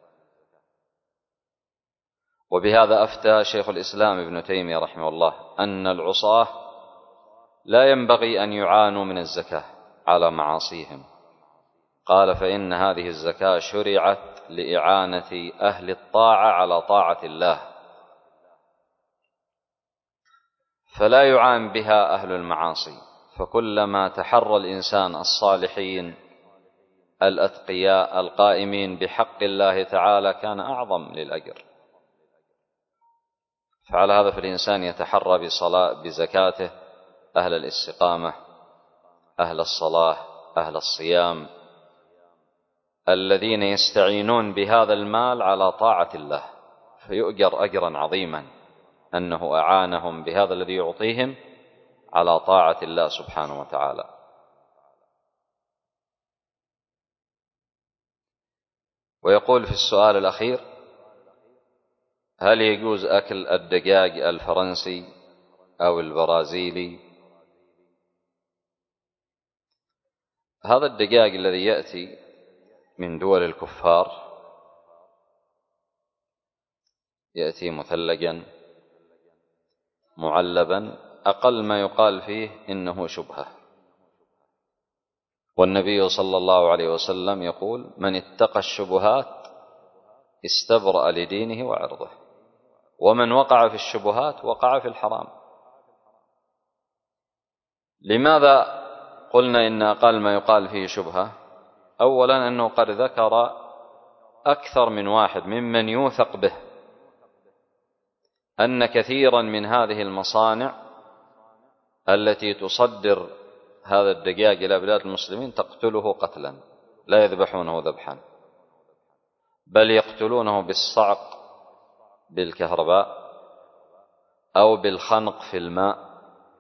وبهذا أفتى شيخ الإسلام ابن تيمية رحمه الله أن العصاة لا ينبغي أن يعانوا من الزكاة على معاصيهم، قال: فإن هذه الزكاة شرعت لإعانة أهل الطاعة على طاعة الله، فلا يعان بها أهل المعاصي، فكلما تحرى الإنسان الصالحين الأتقياء القائمين بحق الله تعالى كان أعظم للأجر. فعلى هذا فالإنسان يتحرى بزكاته أهل الاستقامة، أهل الصلاة، أهل الصيام، الذين يستعينون بهذا المال على طاعة الله، فيؤجر أجرا عظيما أنه أعانهم بهذا الذي يعطيهم على طاعة الله سبحانه وتعالى. ويقول في السؤال الأخير: هل يجوز أكل الدجاج الفرنسي أو البرازيلي؟ هذا الدجاج الذي يأتي من دول الكفار يأتي مثلجا معلبا، أقل ما يقال فيه إنه شبهة، والنبي صلى الله عليه وسلم يقول: من اتقى الشبهات استبرأ لدينه وعرضه، ومن وقع في الشبهات وقع في الحرام. لماذا قلنا إن أقل ما يقال فيه شبهة؟ أولا أنه قد ذكر أكثر من واحد ممن يوثق به أن كثيرا من هذه المصانع التي تصدر هذا الدجاج إلى بلاد المسلمين تقتله قتلا، لا يذبحونه ذبحا، بل يقتلونه بالصعق بالكهرباء أو بالخنق في الماء.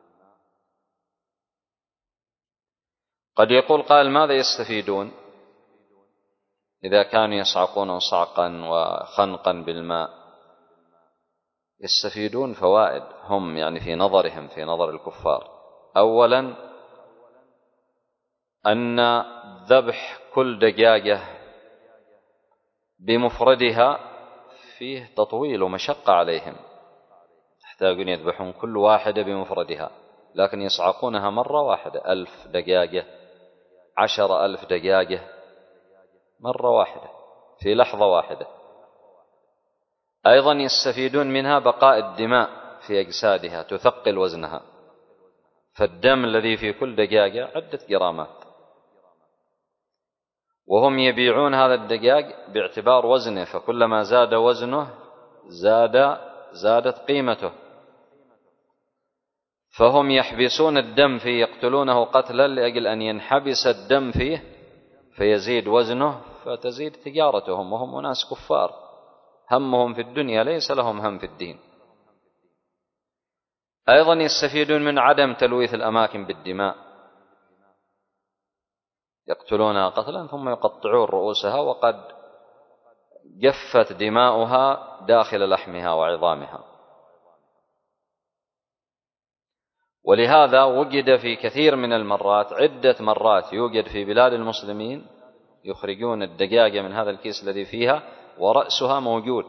قد يقول قائل: ماذا يستفيدون إذا كانوا يصعقونه صعقا وخنقا بالماء؟ يستفيدون فوائد هم يعني في نظرهم، في نظر الكفار. أولا أن ذبح كل دجاجة بمفردها فيه تطويل ومشقة عليهم، يحتاجون يذبحون كل واحدة بمفردها، لكن يصعقونها مرة واحدة، 1000 دجاجة، 10,000 دجاجة مرة واحدة في لحظة واحدة. أيضا يستفيدون منها بقاء الدماء في أجسادها، تثقل وزنها، فالدم الذي في كل دجاجة عدة جرامات، وهم يبيعون هذا الدجاج باعتبار وزنه، فكلما زاد وزنه زادت قيمته، فهم يحبسون الدم فيه، يقتلونه قتلا لأجل أن ينحبس الدم فيه فيزيد وزنه فتزيد تجارتهم، وهم ناس كفار همهم في الدنيا ليس لهم هم في الدين. أيضا يستفيدون من عدم تلويث الأماكن بالدماء، يقتلونها قتلا ثم يقطعون رؤوسها وقد جفت دماؤها داخل لحمها وعظامها. ولهذا وجد في كثير من المرات، عدة مرات يوجد في بلاد المسلمين يخرجون الدجاجة من هذا الكيس الذي فيها ورأسها موجود،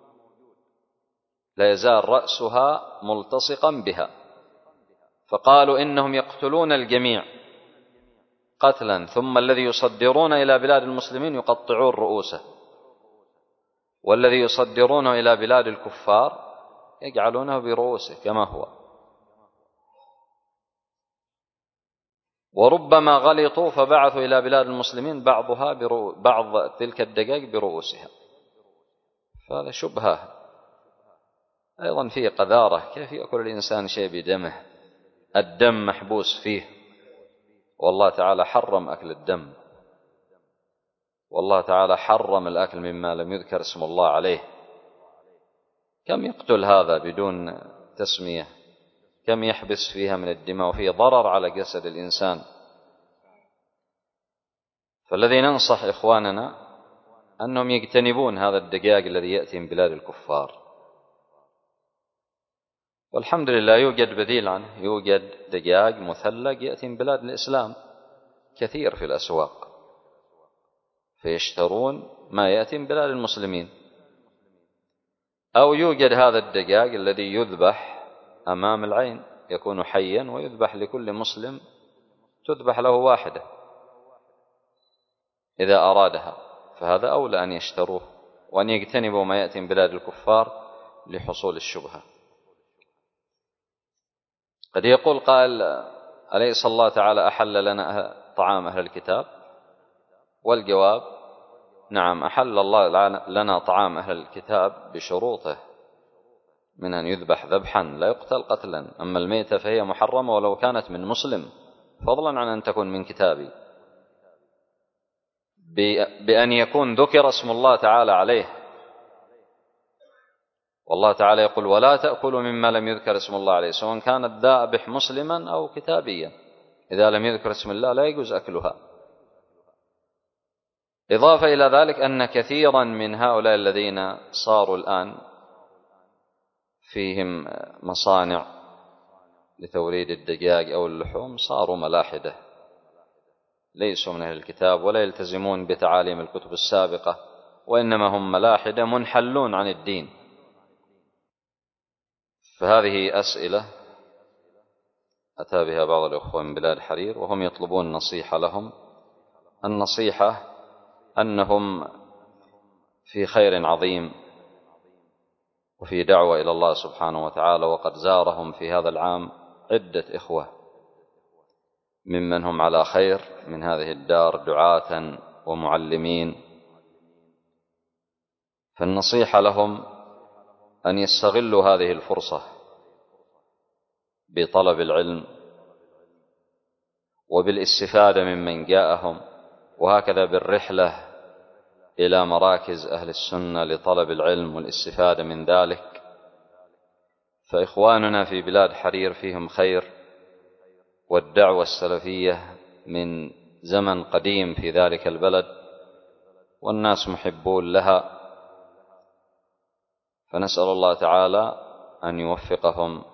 لا يزال رأسها ملتصقا بها، فقالوا إنهم يقتلون الجميع قتلا، ثم الذي يصدرون إلى بلاد المسلمين يقطعون رؤوسه، والذي يصدرونه إلى بلاد الكفار يجعلونه برؤوسه كما هو. وربما غلطوا فبعثوا إلى بلاد المسلمين بعض تلك الدجاج برؤوسها، فهذا شبهة. أيضا فيه قذارة، كيف يأكل الإنسان شيء بدمه؟ الدم محبوس فيه، والله تعالى حرم أكل الدم، والله تعالى حرم الأكل مما لم يذكر اسم الله عليه. كم يقتل هذا بدون تسمية؟ كم يحبس فيها من الدماء، وفيه ضرر على جسد الإنسان. فالذي ننصح إخواننا أنهم يجتنبون هذا الدجاج الذي يأتي من بلاد الكفار، والحمد لله يوجد بديل عنه، يوجد دجاج مثلج يأتي من بلاد الإسلام كثير في الأسواق، فيشترون ما يأتي من بلاد المسلمين. أو يوجد هذا الدجاج الذي يذبح أمام العين، يكون حيا ويذبح لكل مسلم، تذبح له واحدة، إذا أرادها، فهذا أولى أن يشتروه وأن يجتنبوا ما يأتي من بلاد الكفار لحصول الشبهة. قد يقول قائل: أليس الله تعالى أحل لنا طعام أهل الكتاب؟ والجواب: نعم، أحل الله لنا طعام أهل الكتاب بشروطه، من أن يذبح ذبحا لا يقتل قتلا. أما الميتة فهي محرمة ولو كانت من مسلم، فضلا عن أن تكون من كتابي، بأن يكون ذكر اسم الله تعالى عليه. والله تعالى يقول: ولا تأكلوا مما لم يذكر اسم الله عليه، سواء كان الذابح مسلما أو كتابيا، إذا لم يذكر اسم الله لا يجوز أكلها. إضافة إلى ذلك أن كثيرا من هؤلاء الذين صاروا الآن فيهم مصانع لتوريد الدجاج أو اللحوم صاروا ملاحدة، ليسوا من أهل الكتاب ولا يلتزمون بتعاليم الكتب السابقة، وإنما هم ملاحدة منحلون عن الدين. فهذه أسئلة أتى بها بعض الأخوة من بلاد حرير وهم يطلبون نصيحة لهم. النصيحة أنهم في خير عظيم وفي دعوة إلى الله سبحانه وتعالى، وقد زارهم في هذا العام عدة إخوة ممن هم على خير من هذه الدار دعاة ومعلمين. فالنصيحة لهم أن يستغلوا هذه الفرصة بطلب العلم وبالاستفادة ممن جاءهم، وهكذا بالرحلة إلى مراكز أهل السنة لطلب العلم والاستفادة من ذلك. فإخواننا في بلاد حرير فيهم خير، والدعوة السلفية من زمن قديم في ذلك البلد، والناس محبون لها. فنسأل الله تعالى أن يوفقهم،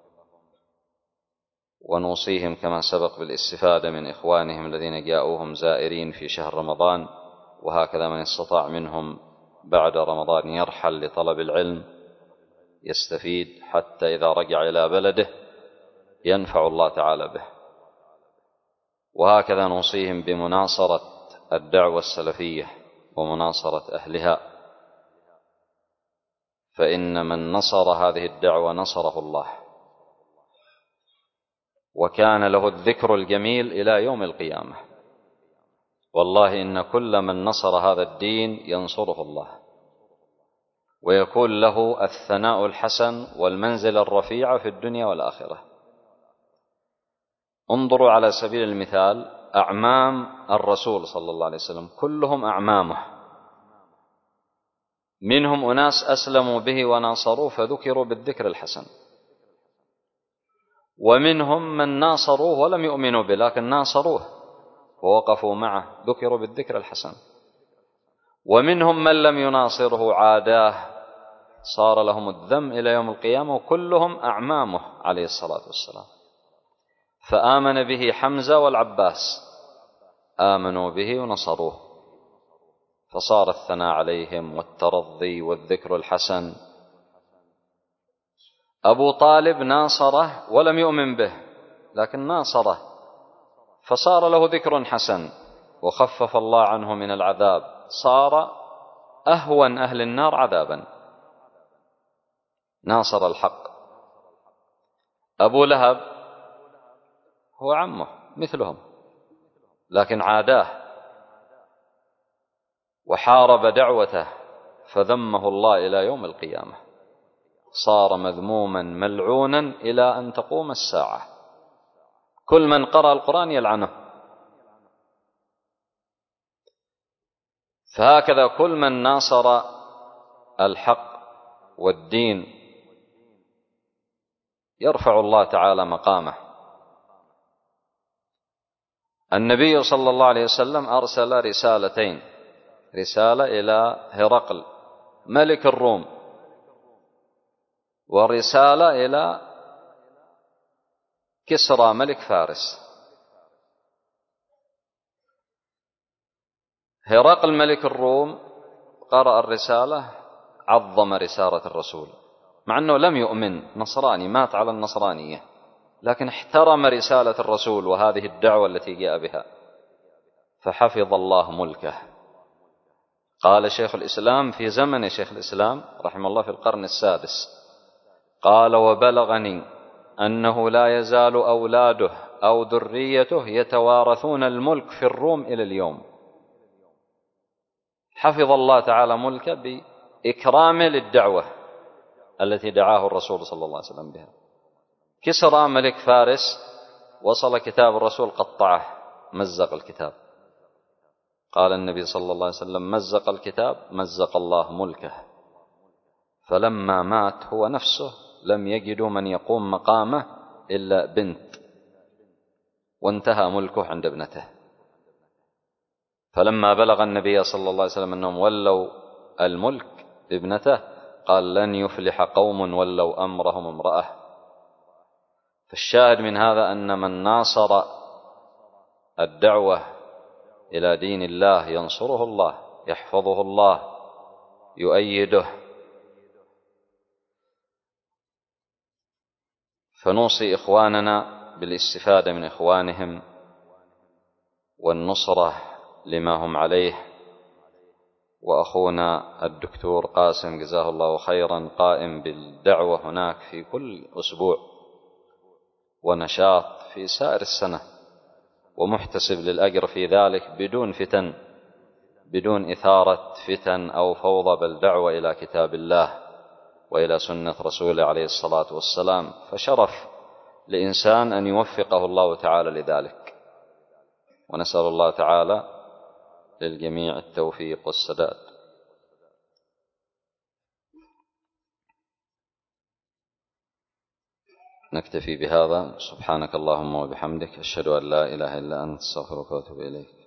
ونوصيهم كما سبق بالاستفادة من إخوانهم الذين جاءوهم زائرين في شهر رمضان، وهكذا من استطاع منهم بعد رمضان يرحل لطلب العلم يستفيد حتى إذا رجع إلى بلده ينفع الله تعالى به. وهكذا نوصيهم بمناصرة الدعوة السلفية ومناصرة أهلها، فإن من نصر هذه الدعوة نصره الله، وكان له الذكر الجميل إلى يوم القيامة. والله إن كل من نصر هذا الدين ينصره الله، ويكون له الثناء الحسن والمنزل الرفيع في الدنيا والآخرة. انظروا على سبيل المثال أعمام الرسول صلى الله عليه وسلم كلهم أعمامه، منهم أناس أسلموا به وناصروه فذكروا بالذكر الحسن، ومنهم من ناصروه ولم يؤمنوا به لكن ناصروه ووقفوا معه ذكروا بالذكر الحسن، ومنهم من لم يناصره عاداه صار لهم الذم إلى يوم القيامة، وكلهم أعمامه عليه الصلاة والسلام. فآمن به حمزة والعباس، آمنوا به ونصروه، فصار الثناء عليهم والترضي والذكر الحسن. أبو طالب ناصره ولم يؤمن به لكن ناصره، فصار له ذكر حسن وخفف الله عنه من العذاب، صار أهون أهل النار عذابا، ناصر الحق. أبو لهب هو عمه مثلهم لكن عاداه وحارب دعوته فذمه الله إلى يوم القيامة، صار مذموما ملعونا إلى أن تقوم الساعة، كل من قرأ القرآن يلعنه. فهكذا كل من ناصر الحق والدين يرفع الله تعالى مقامه. النبي صلى الله عليه وسلم أرسل رسالتين، رسالة إلى هرقل ملك الروم، ورسالة إلى كسرى ملك فارس. هرقل ملك الروم قرأ الرسالة عظم رسالة الرسول، مع أنه لم يؤمن، نصراني مات على النصرانية، لكن احترم رسالة الرسول وهذه الدعوة التي جاء بها، فحفظ الله ملكه. قال شيخ الإسلام في زمن شيخ الإسلام رحمه الله في القرن السادس، قال: وبلغني أنه لا يزال أولاده أو ذريته يتوارثون الملك في الروم إلى اليوم. حفظ الله تعالى ملكه بإكرامه للدعوة التي دعاه الرسول صلى الله عليه وسلم بها. كسرى ملك فارس وصل كتاب الرسول قطعه، مزق الكتاب. قال النبي صلى الله عليه وسلم: مزق الكتاب مزق الله ملكه. فلما مات هو نفسه لم يجدوا من يقوم مقامه إلا بنت، وانتهى ملكه عند ابنته. فلما بلغ النبي صلى الله عليه وسلم أنهم ولوا الملك لابنته، قال: لن يفلح قوم ولوا أمرهم امرأة. فالشاهد من هذا أن من ناصر الدعوة إلى دين الله ينصره الله، يحفظه الله، يؤيده. فنوصي إخواننا بالاستفادة من إخوانهم والنصرة لما هم عليه. وأخونا الدكتور قاسم جزاه الله خيرا قائم بالدعوة هناك في كل أسبوع ونشاط في سائر السنة، ومحتسب للأجر في ذلك بدون فتن، بدون إثارة فتن أو فوضى، بل دعوة إلى كتاب الله وإلى سنة رسوله عليه الصلاة والسلام. فشرف لإنسان أن يوفقه الله تعالى لذلك، ونسأل الله تعالى للجميع التوفيق والسداد. نكتفي بهذا. سبحانك اللهم وبحمدك، أشهد أن لا إله إلا أنت، استغفرك وأتوب إليك.